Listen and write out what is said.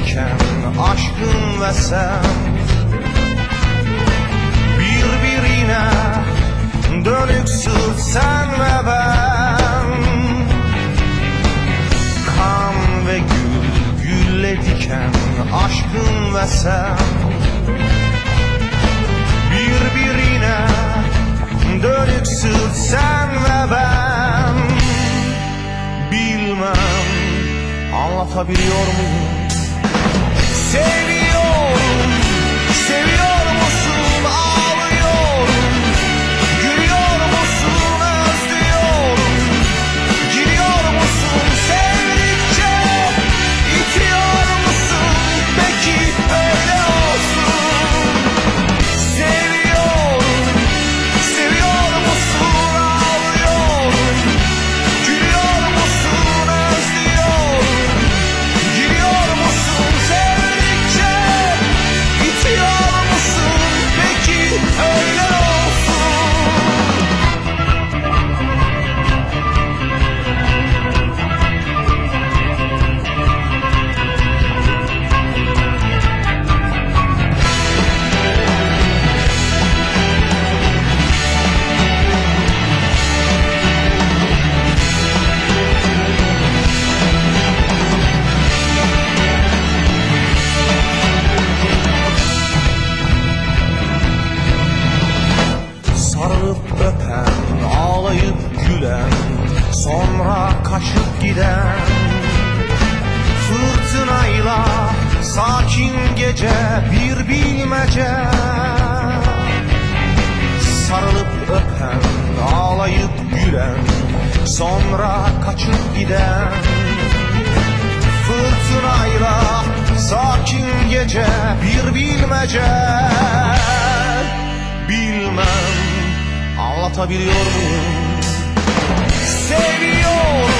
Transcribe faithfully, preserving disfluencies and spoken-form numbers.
diken aşkın ve sen birbirine dönük sırt sen ve ben. Kan ve gül, gülle diken aşkın ve sen birbirine dönük sırt sen ve ben. Bilmem anlatabiliyor muyum? Seviyorum, seviyor musun? Ağlıyorum, gülüyor musun? Özlüyorum, gidiyor musun? Sevdikçe itiyor musun? Peki öyle olsun. Seviyorum, seviyor musun? Ağlıyorum, gülüyor musun? Özlüyorum, gidiyor musun? Sevdikçe itiyor musun? Peki öyle olsun. Sarılıp öpen, ağlayıp gülen, sonra kaçıp giden. Fırtınayla sakin gece bir bilmece. Sarılıp öpen, ağlayıp gülen, sonra kaçıp giden. Fırtınayla sakin gece bir bilmece. Bilmem anlatabiliyor muyum? Seviyorum.